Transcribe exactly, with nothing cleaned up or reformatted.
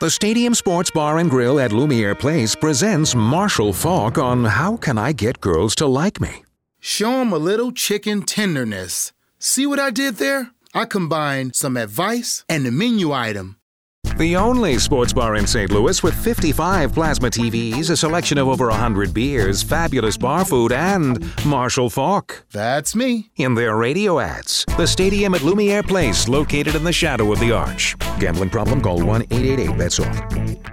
The Stadium Sports Bar and Grill at Lumiere Place presents Marshall Faulk on How Can I Get Girls to Like Me? Show 'em a little chicken tenderness. See what I did there? I combined some advice and the menu item. The only sports bar in Saint Louis with fifty-five plasma T Vs, a selection of over one hundred beers, fabulous bar food, and Marshall Faulk. That's me. In their radio ads. The Stadium at Lumiere Place, located in the shadow of the arch. Gambling problem? Call one eight eight eight, bet soft.